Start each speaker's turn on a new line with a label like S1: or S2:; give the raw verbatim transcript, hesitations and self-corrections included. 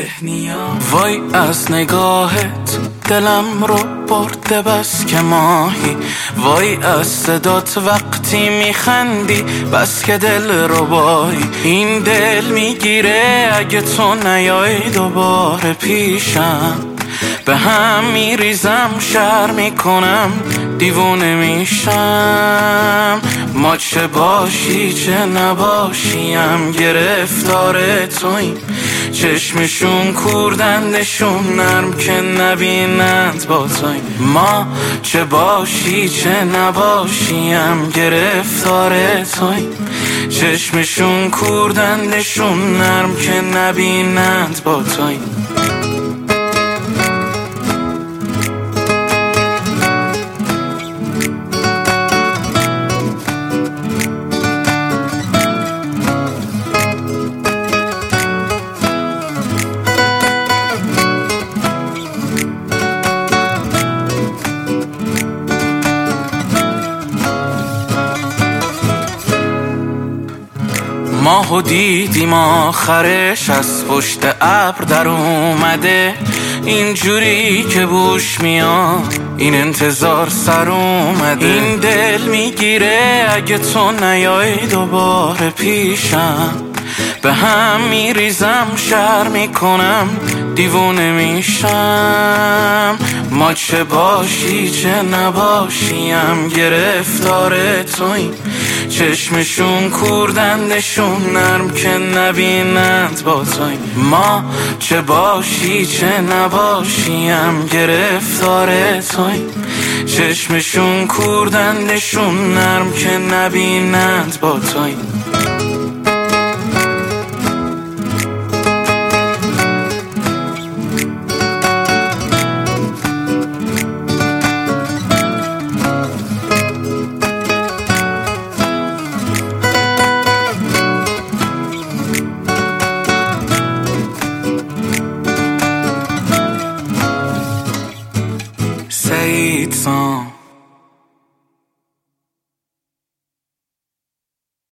S1: ذهنیات. وای از نگاهت دلم رو برده بس که ماهی، وای از صدات وقتی میخندی بس که دل رو بایی. این دل میگیره اگه تو نیای دوباره پیشم، به هم میریزم شر میکنم دیوونه میشم. ما چه باشی چه نباشیم گرفتار تویم، چشمشون کوردندشون نرم که نبینند با تویم. ما چه باشی چه نباشیم گرفتار تویم، چشمشون کوردندشون نرم که نبینند با تویم. ماهو دیدیم آخرش از پشت ابر در اومده، اینجوری که بوش میاد این انتظار سر اومده. این دل میگیره اگه تو نیای دوباره پیشم، به هم میریزم شر میکنم دیوونه میشم. ما چه باشی چه نباشیم گرفتار تویم، چشمشون کوردندشون نرم که نبینند با تویم. ما چه باشی چه نباشیم گرفتار تویم، چشمشون کوردندشون نرم که نبینند با تویم.